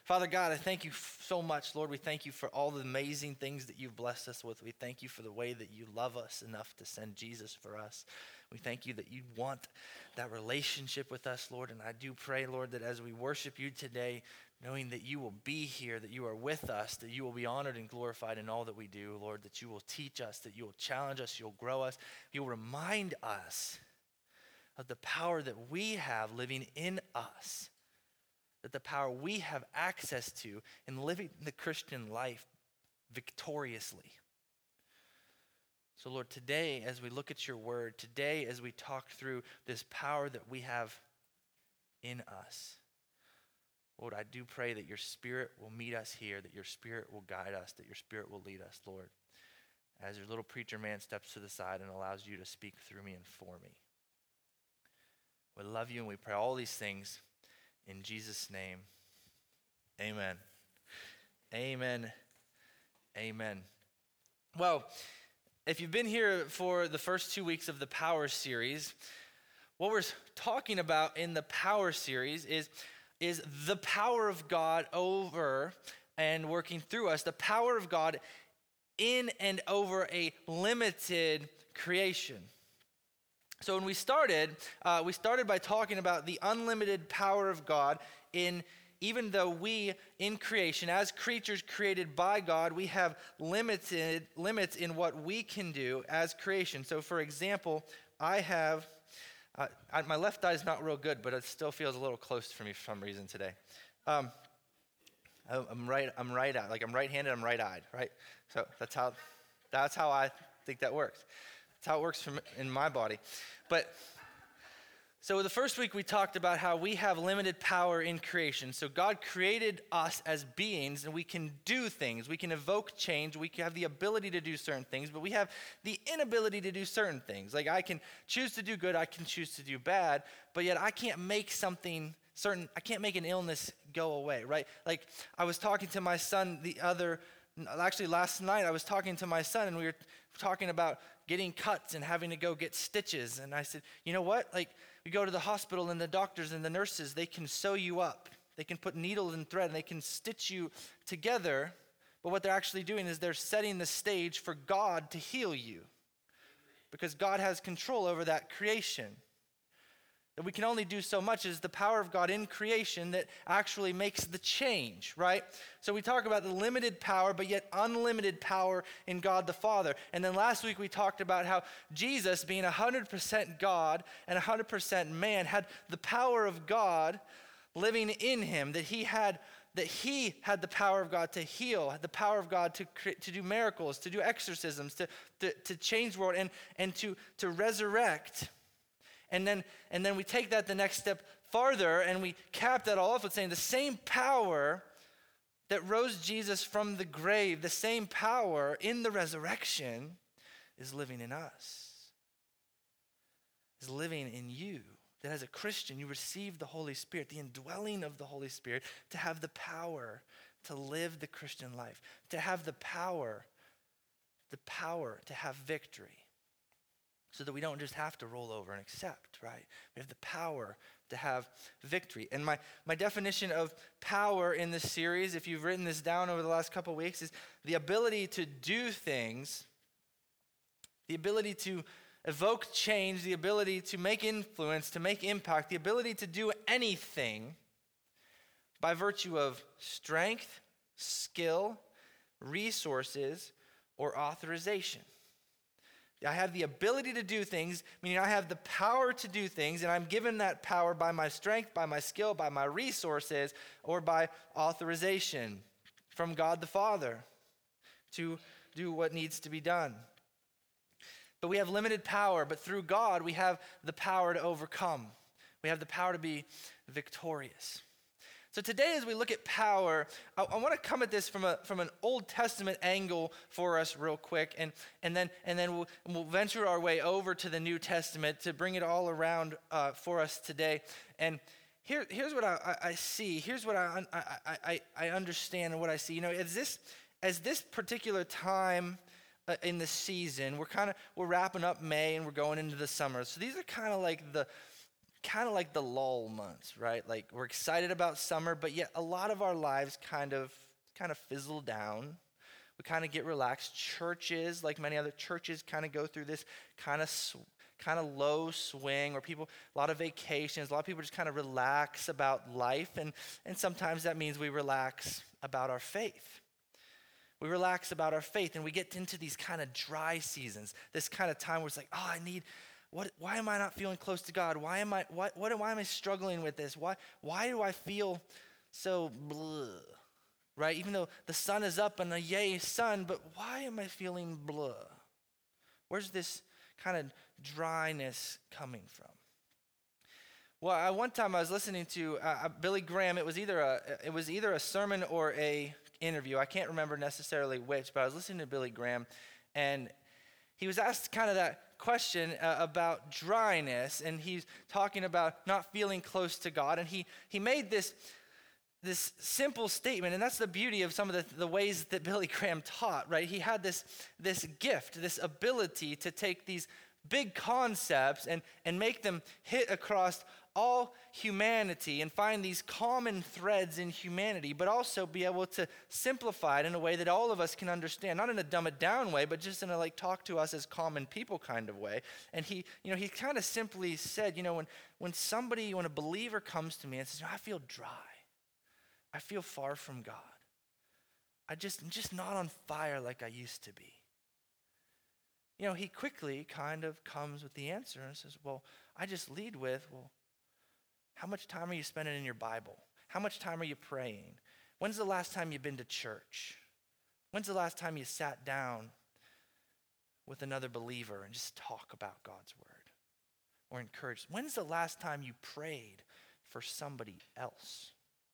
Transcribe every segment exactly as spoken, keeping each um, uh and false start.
Father God, I thank you f- so much, Lord. We thank you for all the amazing things that you've blessed us with. We thank you for the way that you love us enough to send Jesus for us. We thank you that you want that relationship with us, Lord. And I do pray, Lord, that as we worship you today, knowing that you will be here, that you are with us, that you will be honored and glorified in all that we do, Lord, that you will teach us, that you will challenge us, you'll grow us, you'll remind us of the power that we have living in us, that the power we have access to in living the Christian life victoriously. So Lord, today as we look at your word, today as we talk through this power that we have in us, Lord, I do pray that your Spirit will meet us here, that your Spirit will guide us, that your Spirit will lead us, Lord, as your little preacher man steps to the side and allows you to speak through me and for me. We love you and we pray all these things in Jesus' name. Amen. Amen. Amen. Well, if you've been here for the first two weeks of the Power series, what we're talking about in the Power series is is the power of God over and working through us, the power of God in and over a limited creation. So when we started, uh, we started by talking about the unlimited power of God in, even though we in creation, as creatures created by God, we have limited limits in what we can do as creation. So for example, I have Uh, I, my left eye is not real good, but it still feels a little close for me for some reason today. Um, I, I'm right. I'm right-eyed. Like I'm right-handed. I'm right-eyed. Right. So that's how. That's how I think that works. That's how it works from in my body. But so the first week we talked about how we have limited power in creation. So God created us as beings, and we can do things. We can evoke change. We have the ability to do certain things, but we have the inability to do certain things. Like I can choose to do good, I can choose to do bad, but yet I can't make something certain, I can't make an illness go away, right? Like I was talking to my son the other Actually, last night I was talking to my son and we were talking about getting cuts and having to go get stitches. And I said, you know what? Like, we go to the hospital and the doctors and the nurses, they can sew you up. They can put needles and thread and they can stitch you together. But what they're actually doing is they're setting the stage for God to heal you, because God has control over that creation. That we can only do so much is the power of God in creation that actually makes the change, right? So we talk about the limited power, but yet unlimited power in God the Father. And then last week we talked about how Jesus, being one hundred percent God and one hundred percent man, had the power of God living in him, that he had that he had the power of God to heal, had the power of God to create, to do miracles, to do exorcisms, to, to, to change the world, and, and to, to resurrect. And then, and then we take that the next step farther and we cap that all off with saying the same power that rose Jesus from the grave, the same power in the resurrection is living in us, is living in you. That as a Christian, you receive the Holy Spirit, the indwelling of the Holy Spirit, to have the power to live the Christian life, to have the power, the power to have victory. So that we don't just have to roll over and accept, right? We have the power to have victory. And my, my definition of power in this series, if you've written this down over the last couple of weeks, is the ability to do things, the ability to evoke change, the ability to make influence, to make impact, the ability to do anything by virtue of strength, skill, resources, or authorization. I have the ability to do things, meaning I have the power to do things, and I'm given that power by my strength, by my skill, by my resources, or by authorization from God the Father to do what needs to be done. But we have limited power, but through God, we have the power to overcome. We have the power to be victorious. So today, as we look at power, I, I want to come at this from a from an Old Testament angle for us real quick, and and then and then we'll, we'll venture our way over to the New Testament to bring it all around uh, for us today. And here here's what I, I, I see. Here's what I, I I I understand and what I see. You know, as this as this particular time uh, in the season, we're kind of we're wrapping up May and we're going into the summer. So these are kind of like the kind of like the lull months, right? Like we're excited about summer, but yet a lot of our lives kind of kind of fizzle down. We kind of get relaxed. Churches, like many other churches, kind of go through this kind of sw- kind of low swing where people, a lot of vacations, a lot of people just kind of relax about life, and, and sometimes that means we relax about our faith. We relax about our faith, and we get into these kind of dry seasons, this kind of time where it's like, oh, I need, what? Why am I not feeling close to God? Why am I, what, what, why am I struggling with this? Why, why do I feel so blah, right? Even though the sun is up and a yay sun, but why am I feeling blah? Where's this kind of dryness coming from? Well, I, one time I was listening to uh, Billy Graham. It was either a, it was either a sermon or a interview. I can't remember necessarily which, but I was listening to Billy Graham, and he was asked kind of that question uh, about dryness, and he's talking about not feeling close to God, and he he made this this simple statement, and that's the beauty of some of the, the ways that Billy Graham taught, right? He had this this gift, this ability to take these big concepts and and make them hit across all humanity and find these common threads in humanity, but also be able to simplify it in a way that all of us can understand, not in a dumb it down way, but just in a like talk to us as common people kind of way. And he, you know, he kind of simply said, you know, when when somebody, when a believer comes to me and says, I feel dry, I feel far from God, I just, I'm just not on fire like I used to be. You know, he quickly kind of comes with the answer and says, well, I just lead with, well, how much time are you spending in your Bible? How much time are you praying? When's the last time you've been to church? When's the last time you sat down with another believer and just talk about God's word or encouraged? When's the last time you prayed for somebody else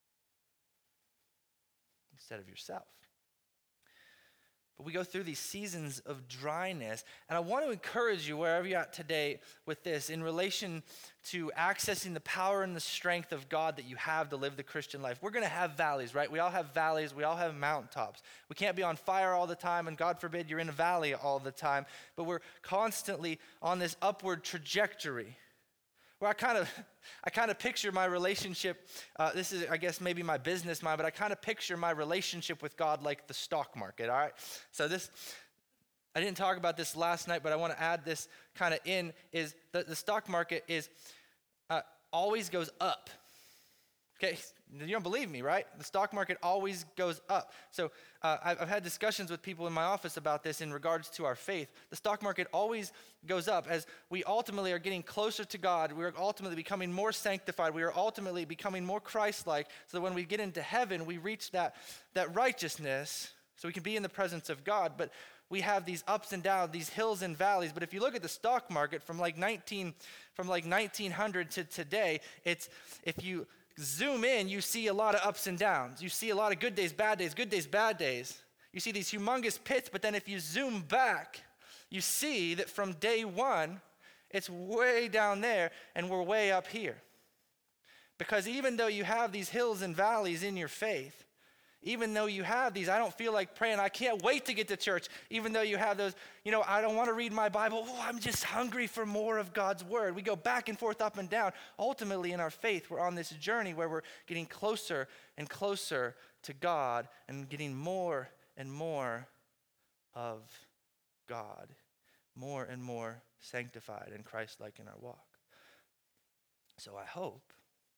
instead of yourself? But we go through these seasons of dryness, and I want to encourage you wherever you're at today with this in relation to accessing the power and the strength of God that you have to live the Christian life. We're going to have valleys, right? We all have valleys. We all have mountaintops. We can't be on fire all the time, and God forbid you're in a valley all the time, but we're constantly on this upward trajectory. Where I kind of, I kind of picture my relationship, uh, this is, I guess, maybe my business mind, but I kind of picture my relationship with God like the stock market, all right? So this, I didn't talk about this last night, but I want to add this kind of in, is the, the stock market is, uh, always goes up, okay? You don't believe me, right? The stock market always goes up. So uh, I've, I've had discussions with people in my office about this in regards to our faith. The stock market always goes up as we ultimately are getting closer to God. We are ultimately becoming more sanctified. We are ultimately becoming more Christ-like, so that when we get into heaven, we reach that, that righteousness so we can be in the presence of God. But we have these ups and downs, these hills and valleys. But if you look at the stock market from like nineteen from like nineteen hundred to today, it's if you zoom in, you see a lot of ups and downs. You see a lot of good days, bad days, good days, bad days. You see these humongous pits, but then if you zoom back, you see that from day one, it's way down there and we're way up here. Because even though you have these hills and valleys in your faith, even though you have these, I don't feel like praying, I can't wait to get to church. Even though you have those, you know, I don't want to read my Bible. Oh, I'm just hungry for more of God's word. We go back and forth, up and down. Ultimately, in our faith, we're on this journey where we're getting closer and closer to God and getting more and more of God, more and more sanctified and Christ-like in our walk. So I hope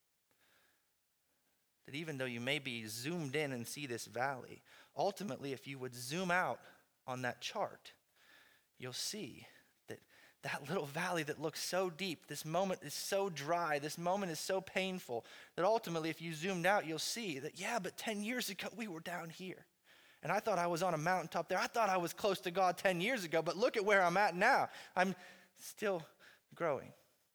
that even though you may be zoomed in and see this valley, ultimately, if you would zoom out on that chart, you'll see that that little valley that looks so deep, this moment is so dry, this moment is so painful, that ultimately, if you zoomed out, you'll see that, yeah, but ten years ago, we were down here. And I thought I was on a mountaintop there. I thought I was close to God ten years ago, but look at where I'm at now. I'm still growing.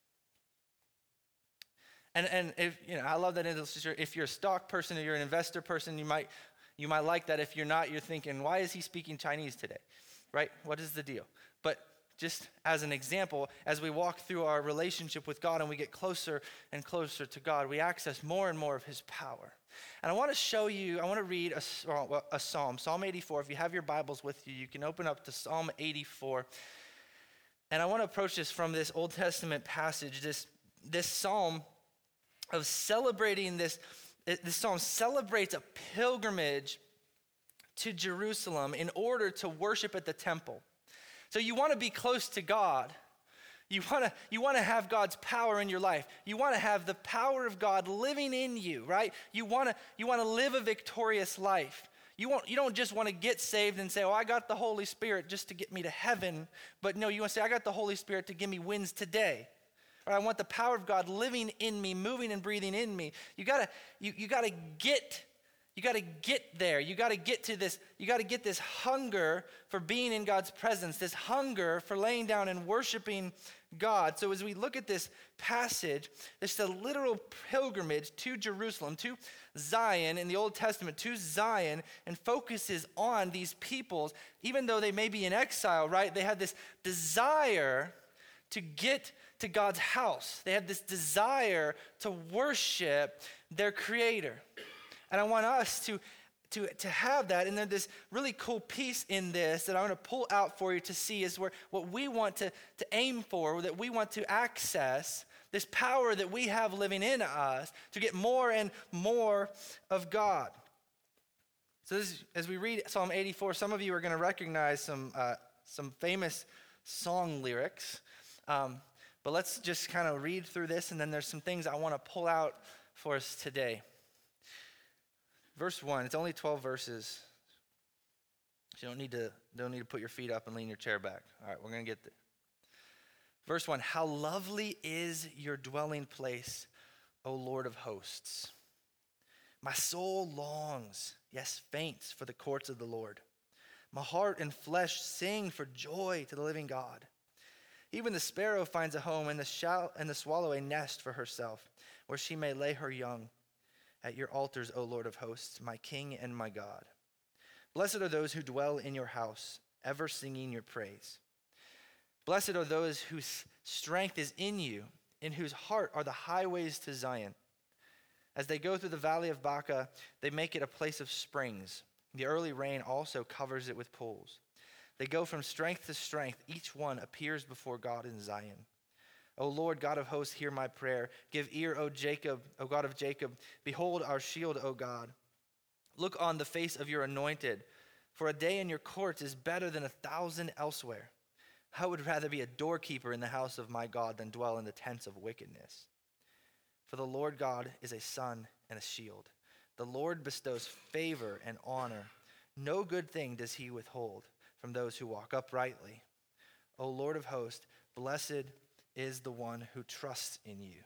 And and if you know, I love that illustration. If you're a stock person or you're an investor person, you might you might like that. If you're not, you're thinking, why is he speaking Chinese today? Right? What is the deal? But just as an example, as we walk through our relationship with God and we get closer and closer to God, we access more and more of his power. And I want to show you, I want to read a, a psalm, Psalm eighty-four. If you have your Bibles with you, you can open up to Psalm eighty-four. And I want to approach this from this Old Testament passage, this this psalm of celebrating this, this psalm celebrates a pilgrimage to Jerusalem in order to worship at the temple. So you want to be close to God. You want to you want to have God's power in your life. You want to have the power of God living in you, right? You want to you want to live a victorious life. You want you don't just want to get saved and say, "Oh, I got the Holy Spirit just to get me to heaven." But no, you want to say, "I got the Holy Spirit to give me wins today." Or I want the power of God living in me, moving and breathing in me. You got to you you got to get You got to get there. You got to get to this. You got to get this hunger for being in God's presence, this hunger for laying down and worshiping God. So as we look at this passage, it's a literal pilgrimage to Jerusalem, to Zion in the Old Testament, to Zion, and focuses on these peoples, even though they may be in exile, right? They had this desire to get to God's house. They had this desire to worship their Creator. And I want us to, to, to have that. And then this really cool piece in this that I want to pull out for you to see is where what we want to, to aim for, that we want to access, this power that we have living in us to get more and more of God. So this, as we read Psalm eighty-four, some of you are going to recognize some, uh, some famous song lyrics. Um, but let's just kind of read through this, and then there's some things I want to pull out for us today. Verse one, it's only twelve verses. So you don't need to don't need to put your feet up and lean your chair back. All right, we're going to get there. Verse one, how lovely is your dwelling place, O Lord of hosts. My soul longs, yes, faints for the courts of the Lord. My heart and flesh sing for joy to the living God. Even the sparrow finds a home, and the, shall, and the swallow a nest for herself, where she may lay her young. At your altars, O Lord of hosts, my King and my God. Blessed are those who dwell in your house, ever singing your praise. Blessed are those whose strength is in you, in whose heart are the highways to Zion. As they go through the valley of Baca, they make it a place of springs. The early rain also covers it with pools. They go from strength to strength. Each one appears before God in Zion. O Lord, God of hosts, hear my prayer. Give ear, O Jacob, O God of Jacob. Behold our shield, O God. Look on the face of your anointed. For a day in your courts is better than a thousand elsewhere. I would rather be a doorkeeper in the house of my God than dwell in the tents of wickedness. For the Lord God is a sun and a shield. The Lord bestows favor and honor. No good thing does he withhold from those who walk uprightly. O Lord of hosts, blessed is the one who trusts in you.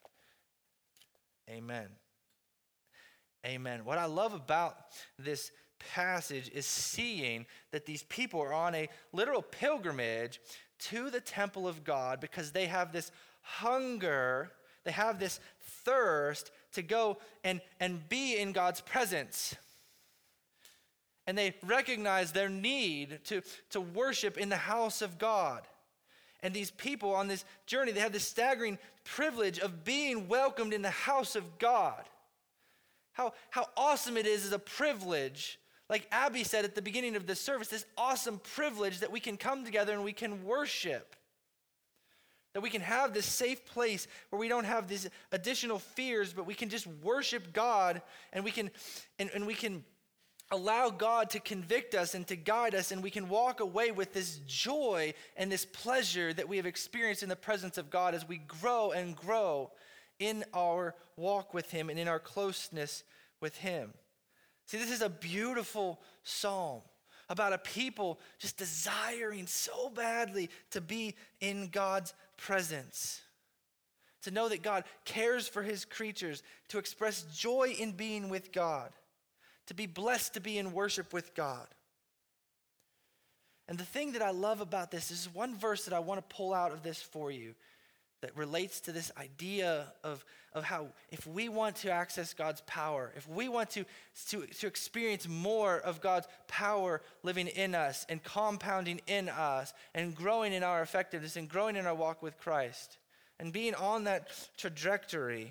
Amen. Amen. What I love about this passage is seeing that these people are on a literal pilgrimage to the temple of God because they have this hunger, they have this thirst to go and, and be in God's presence. And they recognize their need to, to worship in the house of God. And these people on this journey, they have this staggering privilege of being welcomed in the house of God. How, how awesome it is as a privilege, like Abby said at the beginning of this service, this awesome privilege that we can come together and we can worship. That we can have this safe place where we don't have these additional fears, but we can just worship God and we can and, and we can allow God to convict us and to guide us, and we can walk away with this joy and this pleasure that we have experienced in the presence of God as we grow and grow in our walk with him and in our closeness with him. See, this is a beautiful psalm about a people just desiring so badly to be in God's presence. To know that God cares for his creatures, to express joy in being with God. To be blessed to be in worship with God. And the thing that I love about this is one verse that I want to pull out of this for you that relates to this idea of, of how if we want to access God's power, if we want to, to, to experience more of God's power living in us and compounding in us and growing in our effectiveness and growing in our walk with Christ and being on that trajectory,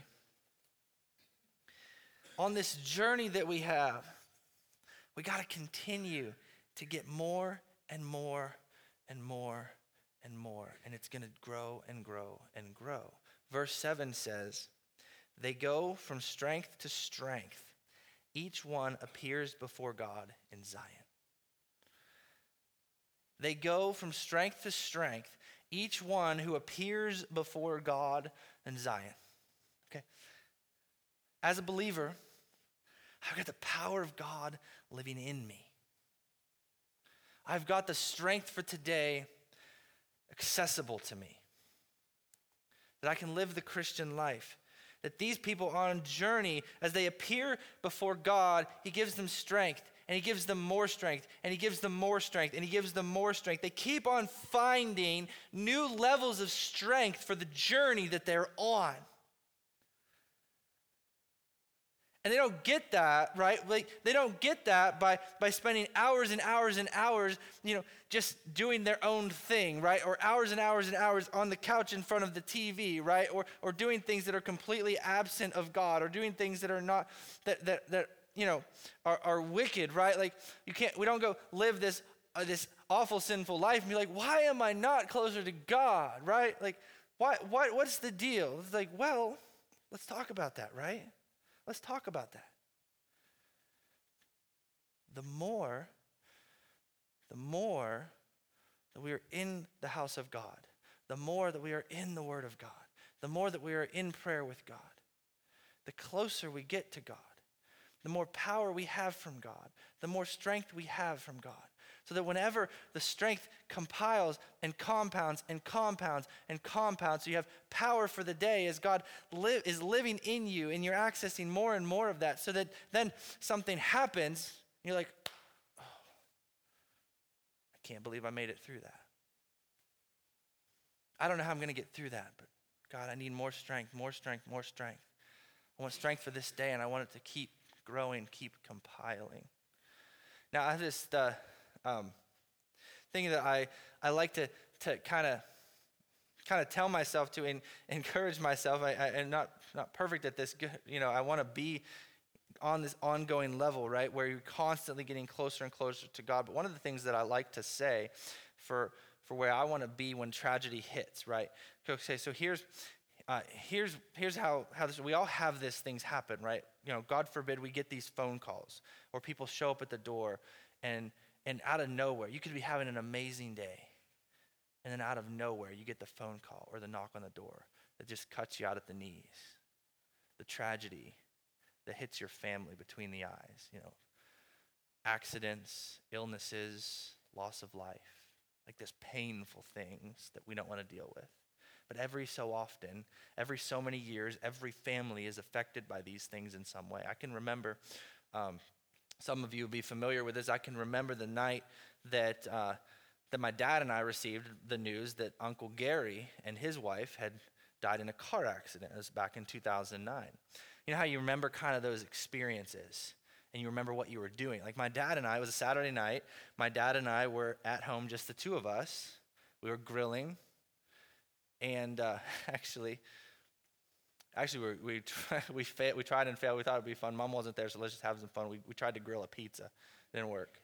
on this journey that we have, we got to continue to get more and more and more and more. And it's going to grow and grow and grow. Verse seven says, they go from strength to strength. Each one appears before God in Zion. They go from strength to strength. Each one who appears before God in Zion. Okay. As a believer, I've got the power of God living in me. I've got the strength for today accessible to me. That I can live the Christian life. That these people on a journey, as they appear before God, he gives them strength, and he gives them more strength, and he gives them more strength, and he gives them more strength. They keep on finding new levels of strength for the journey that they're on. And they don't get that, right? Like, they don't get that by, by spending hours and hours and hours, you know, just doing their own thing, right? Or hours and hours and hours on the couch in front of the T V, right? Or or doing things that are completely absent of God, or doing things that are not, that that that you know, are, are wicked, right? Like, you can't, we don't go live this uh, this awful sinful life and be like, why am I not closer to God, right? Like, why why what's the deal? It's like, well, let's talk about that, right? Let's talk about that. The more, the more that we are in the house of God, the more that we are in the Word of God, the more that we are in prayer with God, the closer we get to God, the more power we have from God, the more strength we have from God. So that whenever the strength compiles and compounds and compounds and compounds, so you have power for the day as God li- is living in you, and you're accessing more and more of that, so that then something happens, and you're like, oh, I can't believe I made it through that. I don't know how I'm going to get through that, but God, I need more strength, more strength, more strength. I want strength for this day, and I want it to keep growing, keep compiling. Now, I have this uh, um, thing that I, I like to to kind of kind of tell myself to and encourage myself. I, I am not not perfect at this. You know, I want to be on this ongoing level, right, where you're constantly getting closer and closer to God. But one of the things that I like to say for for where I want to be when tragedy hits, right? Okay, so here's. Uh, here's here's how, how this, we all have these things happen, right? You know, God forbid we get these phone calls or people show up at the door and and out of nowhere, you could be having an amazing day. And then out of nowhere, you get the phone call or the knock on the door that just cuts you out at the knees. The tragedy that hits your family between the eyes, you know, accidents, illnesses, loss of life, like this painful things that we don't want to deal with. But every so often, every so many years, every family is affected by these things in some way. I can remember, um, some of you will be familiar with this, I can remember the night that uh, that my dad and I received the news that Uncle Gary and his wife had died in a car accident. It was back in two thousand nine. You know how you remember kind of those experiences, and you remember what you were doing. Like my dad and I, it was a Saturday night, my dad and I were at home, just the two of us. We were grilling. And uh, actually, actually we we tried, we, fa- we tried and failed. We thought it'd be fun. Mom wasn't there, so let's just have some fun. We we tried to grill a pizza. It didn't work.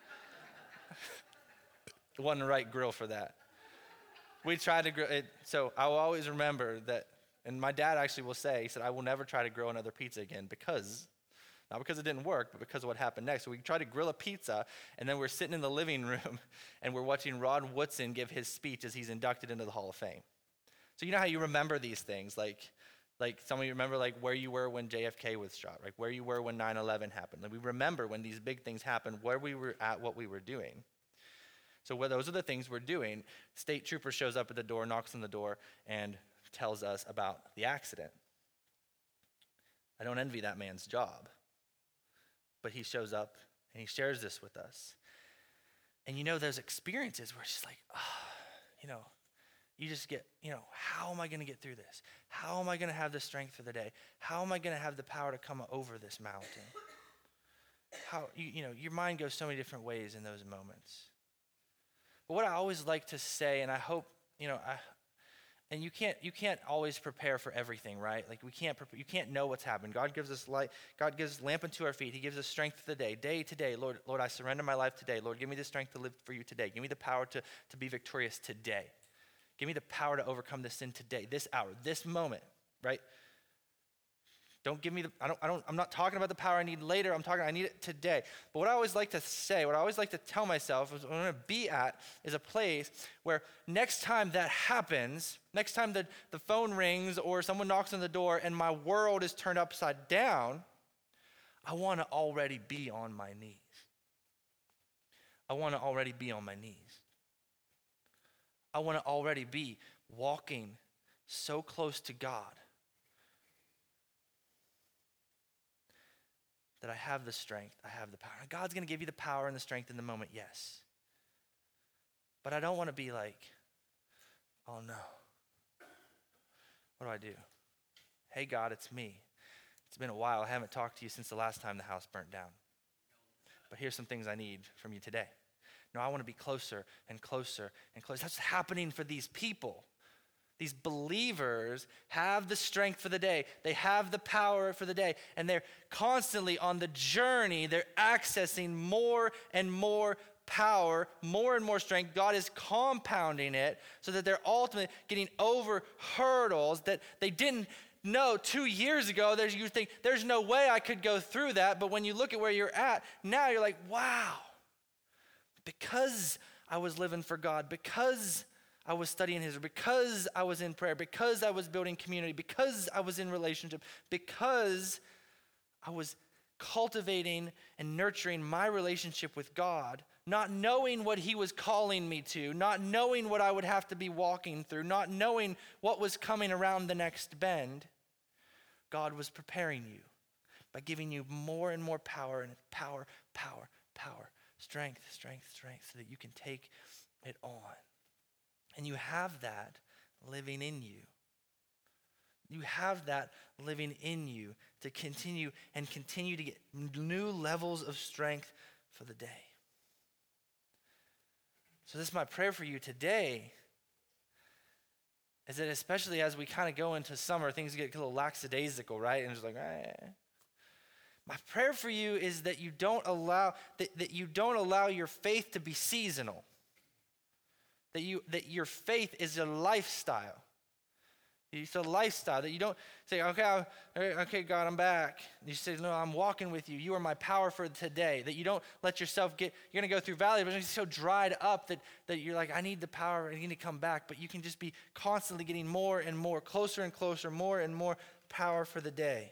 It wasn't the right grill for that. We tried to grill it. So I will always remember that. And my dad actually will say, he said, I will never try to grill another pizza again because, not because it didn't work, but because of what happened next. So we tried to grill a pizza, and then we're sitting in the living room, and we're watching Rod Woodson give his speech as he's inducted into the Hall of Fame. So you know how you remember these things, like like some of you remember like where you were when J F K was shot, like where you were when nine eleven happened. Like we remember when these big things happened, where we were at, what we were doing. So where those are the things we're doing. State trooper shows up at the door, knocks on the door, and tells us about the accident. I don't envy that man's job, but he shows up and he shares this with us. And you know those experiences where it's just like, ah, oh, you know, you just get, you know, how am I going to get through this? How am I going to have the strength for the day? How am I going to have the power to come over this mountain? How, you, you know, your mind goes so many different ways in those moments. But what I always like to say, and I hope, you know, I, and you can't you can't always prepare for everything, right? Like we can't prepare, you can't know what's happened. God gives us light. God gives lamp unto our feet. He gives us strength for the day, day to day. Lord, Lord, I surrender my life today. Lord, give me the strength to live for you today. Give me the power to to be victorious today. Give me the power to overcome this sin today, this hour, this moment, right? Don't give me the, I don't, I don't, I'm not talking about the power I need later. I'm talking, I need it today. But what I always like to say, what I always like to tell myself is what I'm going to be at is a place where next time that happens, next time the, the phone rings or someone knocks on the door and my world is turned upside down, I want to already be on my knees. I want to already be on my knees. I want to already be walking so close to God that I have the strength, I have the power. And God's going to give you the power and the strength in the moment, yes. But I don't want to be like, oh no, what do I do? Hey God, it's me. It's been a while. I haven't talked to you since the last time the house burnt down. But here's some things I need from you today. No, I want to be closer and closer and closer. That's what's happening for these people. These believers have the strength for the day. They have the power for the day. And they're constantly on the journey. They're accessing more and more power, more and more strength. God is compounding it so that they're ultimately getting over hurdles that they didn't know two years ago. There's, you think, there's no way I could go through that. But when you look at where you're at, now you're like, wow. Because I was living for God, because I was studying His Word, because I was in prayer, because I was building community, because I was in relationship, because I was cultivating and nurturing my relationship with God, not knowing what He was calling me to, not knowing what I would have to be walking through, not knowing what was coming around the next bend, God was preparing you by giving you more and more power and power, power, power, strength, strength, strength, so that you can take it on. And you have that living in you. You have that living in you to continue and continue to get new levels of strength for the day. So this is my prayer for you today, is that especially as we kind of go into summer, things get a little lackadaisical, right? And it's like, eh. My prayer for you is that you don't allow that, that you don't allow your faith to be seasonal. That you that your faith is a lifestyle. It's a lifestyle that you don't say, okay, I'll, okay, God, I'm back. You say, no, I'm walking with you. You are my power for today. That you don't let yourself get, you're going to go through valleys, but you're so dried up that, that you're like, I need the power, I need to come back. But you can just be constantly getting more and more, closer and closer, more and more power for the day.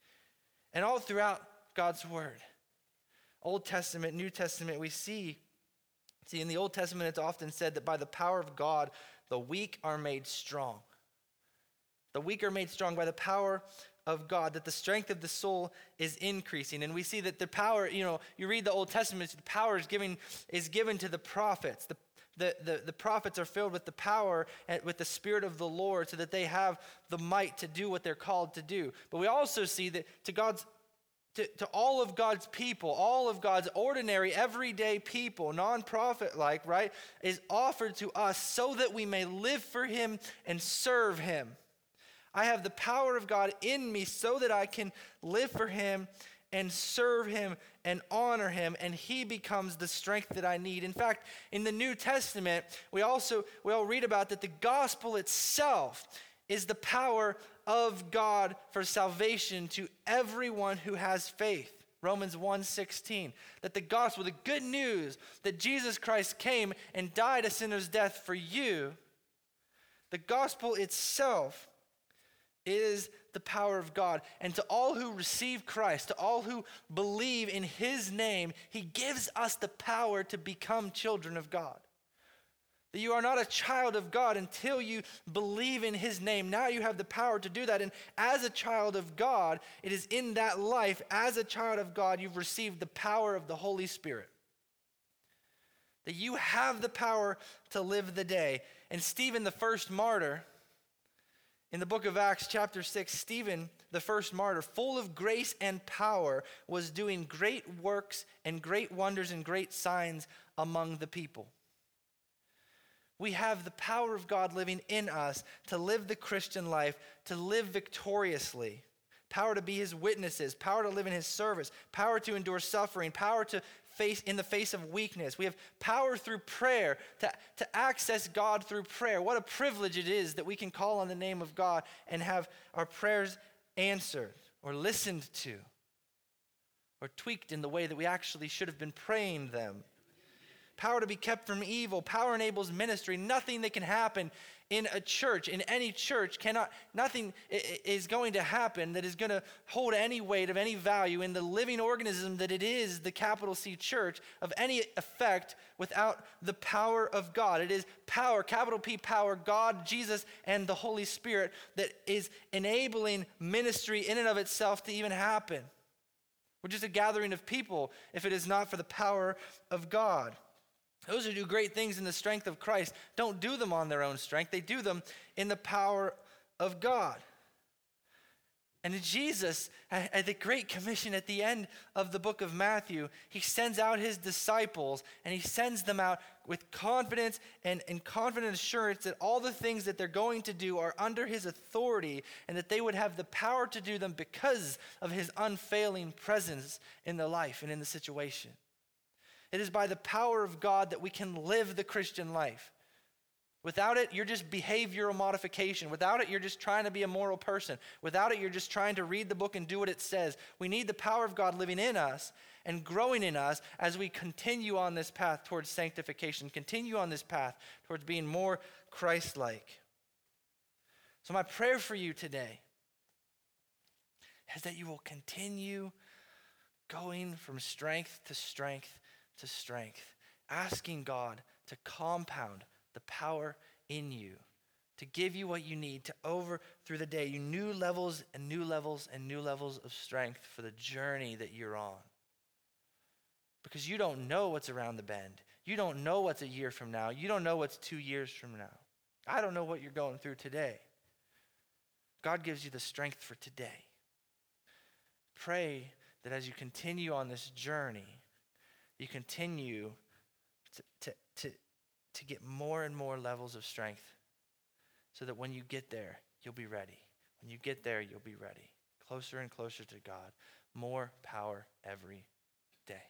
And all throughout God's Word, Old Testament, New Testament, we see, see in the Old Testament, it's often said that by the power of God, the weak are made strong. The weak are made strong by the power of God, that the strength of the soul is increasing. And we see that the power, you know, you read the Old Testament, the power is given, is given to the prophets. The, the, the, the prophets are filled with the power and with the Spirit of the Lord so that they have the might to do what they're called to do. But we also see that to God's To, to all of God's people, all of God's ordinary, everyday people, non-prophet-like, right, is offered to us so that we may live for Him and serve Him. I have the power of God in me so that I can live for Him and serve Him and honor Him, and He becomes the strength that I need. In fact, in the New Testament, we also we all read about that the gospel itself is the power of God for salvation to everyone who has faith. Romans one sixteen, that the gospel, the good news that Jesus Christ came and died a sinner's death for you, the gospel itself is the power of God. And to all who receive Christ, to all who believe in His name, He gives us the power to become children of God. That you are not a child of God until you believe in His name. Now you have the power to do that. And as a child of God, it is in that life, as a child of God, you've received the power of the Holy Spirit. That you have the power to live the day. And Stephen, the first martyr, in the book of Acts chapter six, Stephen, the first martyr, full of grace and power, was doing great works and great wonders and great signs among the people. We have the power of God living in us to live the Christian life, to live victoriously, power to be his witnesses, power to live in his service, power to endure suffering, power to face in the face of weakness. We have power through prayer to, to access God through prayer. What a privilege it is that we can call on the name of God and have our prayers answered or listened to or tweaked in the way that we actually should have been praying them. Power to be kept from evil. Power enables ministry. Nothing that can happen in a church, in any church, cannot, nothing is going to happen that is going to hold any weight of any value in the living organism that it is, the capital C church, of any effect without the power of God. It is power, capital P power, God, Jesus, and the Holy Spirit that is enabling ministry in and of itself to even happen. We're just a gathering of people if it is not for the power of God. Those who do great things in the strength of Christ don't do them on their own strength. They do them in the power of God. And Jesus, at the Great Commission at the end of the book of Matthew, he sends out his disciples, and he sends them out with confidence and, and confident assurance that all the things that they're going to do are under his authority, and that they would have the power to do them because of his unfailing presence in their life and in the situation. It is by the power of God that we can live the Christian life. Without it, you're just behavioral modification. Without it, you're just trying to be a moral person. Without it, you're just trying to read the book and do what it says. We need the power of God living in us and growing in us as we continue on this path towards sanctification, continue on this path towards being more Christ-like. So my prayer for you today is that you will continue going from strength to strength to strength, asking God to compound the power in you, to give you what you need to over through the day, you new levels and new levels and new levels of strength for the journey that you're on. Because you don't know what's around the bend. You don't know what's a year from now. You don't know what's two years from now. I don't know what you're going through today. God gives you the strength for today. Pray that as you continue on this journey, you continue to, to, to, to get more and more levels of strength so that when you get there, you'll be ready. When you get there, you'll be ready. Closer and closer to God. More power every day.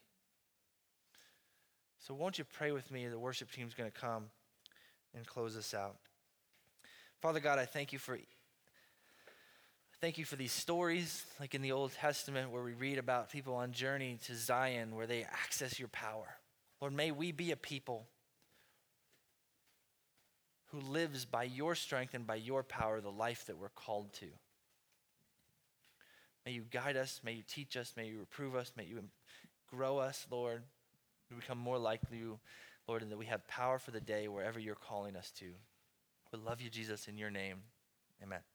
So won't you pray with me? The worship team's going to come and close us out. Father God, I thank you for Thank you for these stories, like in the Old Testament, where we read about people on journey to Zion, where they access your power. Lord, may we be a people who lives by your strength and by your power the life that we're called to. May you guide us, may you teach us, may you reprove us, may you grow us, Lord. We become more like you, Lord, and that we have power for the day wherever you're calling us to. We love you, Jesus, in your name. Amen.